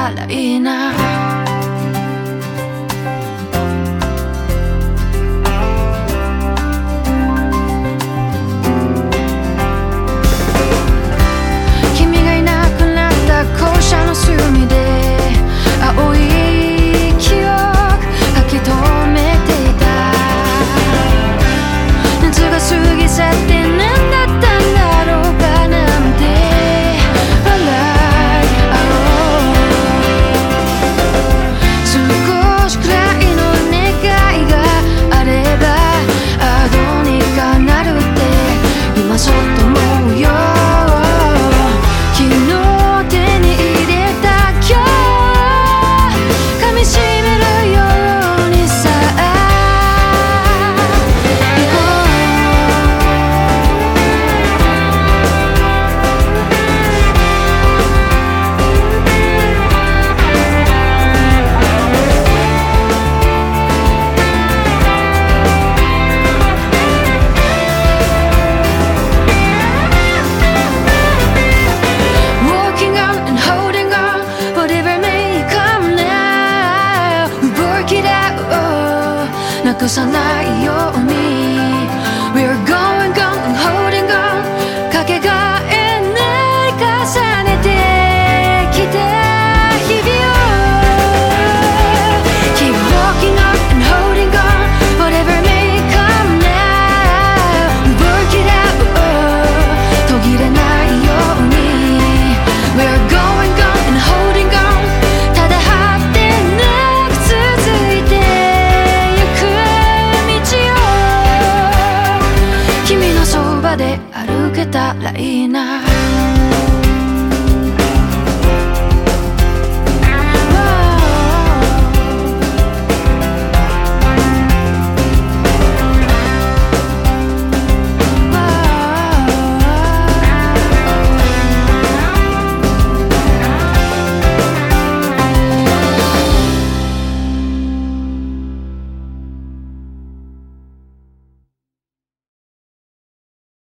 たらいいな。君がいなくなった校舎の隅で青い記憶書き留めていた。夏が過ぎ去って何だったんだろうかなんて笑い合おう。少しくらいの願いがあればどうにかなるって今そっと思うよ。昨日手に入れた今日噛みしめるようにさ行こう。Walking on and holding on, whatever may come now. Work it out, なくさないように。We're going on and holding on, かけがえない重ねてきた日々を。Keep walking on and holding on, whatever may come now. Work it out, 途切れないように。We're going on and holding on, ただ果てなく続いてゆく道よ。君のそばで歩けたらいいな。